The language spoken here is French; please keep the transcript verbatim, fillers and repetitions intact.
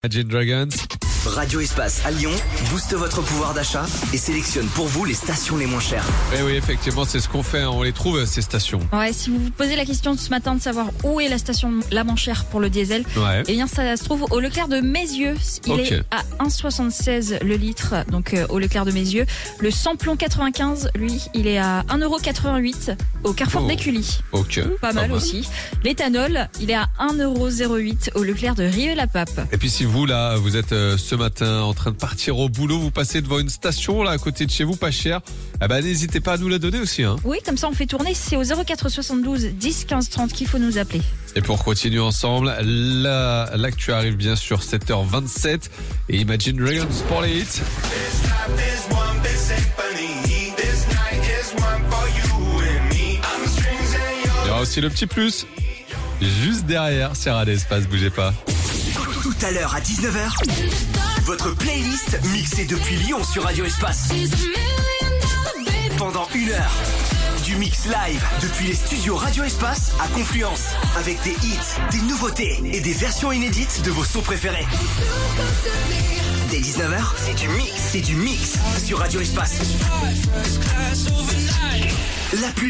Imagine Dragons. Radio Espace à Lyon booste votre pouvoir d'achat et sélectionne pour vous les stations les moins chères. Et oui, effectivement, c'est ce qu'on fait. On les trouve, ces stations. Ouais, si vous vous posez la question ce matin de savoir où est la station la moins chère pour le diesel, Ouais. eh bien ça se trouve au Leclerc de Mézieux. Il Ok. est à un virgule soixante-seize le litre, donc euh, au Leclerc de Mézieux. Le samplon quatre-vingt-quinze, lui, il est à un euro quatre-vingt-huit au Carrefour Oh. d'Écully. Ok. Pas mal aussi. L'éthanol, il est à un euro zéro huit au Leclerc de Rieux-la-Pape. Et puis si vous, là, vous êtes euh, ce matin en train de partir au boulot, vous passez devant une station, là, à côté de chez vous, pas cher, eh ben, n'hésitez pas à nous la donner aussi, hein. Oui, comme ça on fait tourner. C'est au zéro quatre soixante-douze dix quinze trente qu'il faut nous appeler. Et pour continuer ensemble, là, l'actu arrive bien sûr sept heures vingt-sept et Imagine Dragons pour les hits. Il y aura aussi le petit plus. Juste derrière, c'est Radio Espace, bougez pas. Tout à l'heure à dix-neuf heures, votre playlist mixée depuis Lyon sur Radio Espace. Pendant une heure, du mix live depuis les studios Radio Espace à Confluence, avec des hits, des nouveautés et des versions inédites de vos sons préférés. Dès dix-neuf heures, c'est du mix, c'est du mix sur Radio Espace. La plus